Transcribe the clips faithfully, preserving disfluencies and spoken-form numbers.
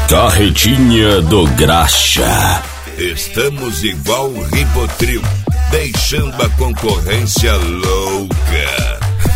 Carretinha do Graxa. Estamos igual o Ribotril, deixando a concorrência louca.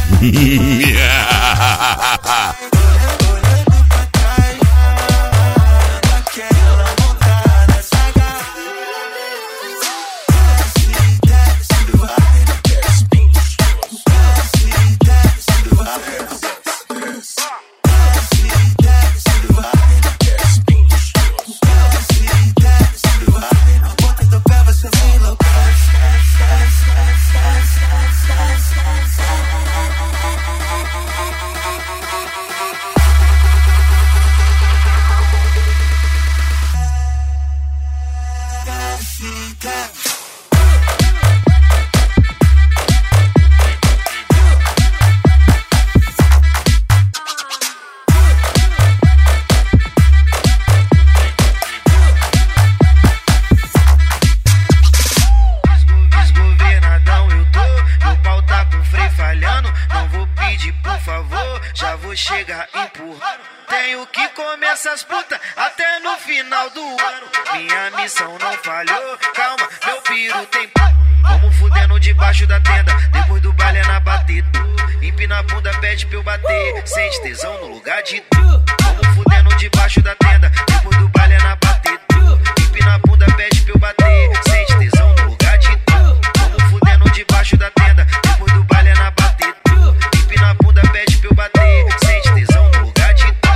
Já vou chegar empurrando. Tenho que comer essas putas até no final do ano. Minha missão não falhou. Calma, meu piro tem. Vamos fudendo debaixo da tenda. Depois do baile é na batida. Empina a bunda, pede pra eu bater. Sente tesão no lugar de tu. Vamos fudendo debaixo da tenda. Depois do baile é na batida. Empina a bunda, pede pra eu bater. Sente tesão no lugar de tu. Vamos fudendo debaixo da tenda. Depois do baile é na batida. Empina a bunda, pede pra eu bater. Sente tesão no lugar de tu.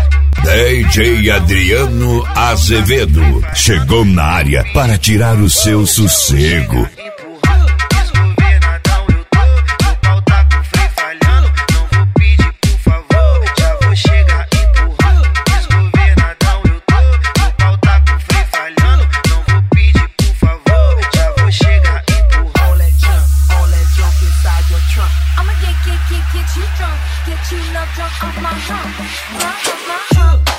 D J Adriano Azevedo chegou na área para tirar o seu sossego. Get you love drunk off my hump, off my hump.